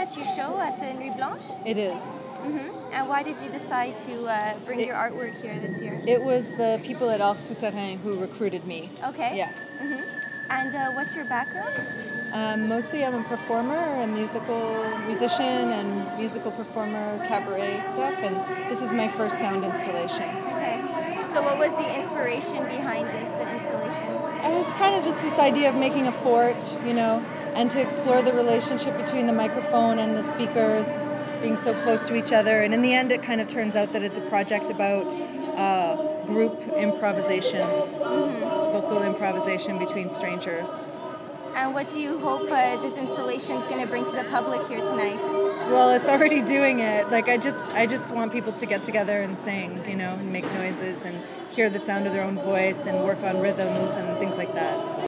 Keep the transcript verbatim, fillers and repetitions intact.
that you show at the Nuit Blanche? It is. hmm And why did you decide to uh, bring It, your artwork here this year? it was the people at Art Souterrain who recruited me. Okay. Yeah. hmm And uh, what's your background? Um, mostly I'm a performer, a musical musician and musical performer, cabaret stuff, and this is my first sound installation. Okay. So what was the inspiration behind this uh, installation? I was kind of just this idea of making a fort, you know, and to explore the relationship between the microphone and the speakers being so close to each other. And in the end, it kind of turns out that it's a project about uh, group improvisation, hmm vocal improvisation between strangers. And what do you hope uh, this installation is going to bring to the public here tonight? Well, it's already doing it. Like I just, I just want people to get together and sing, you know, and make noises and hear the sound of their own voice and work on rhythms and things like that.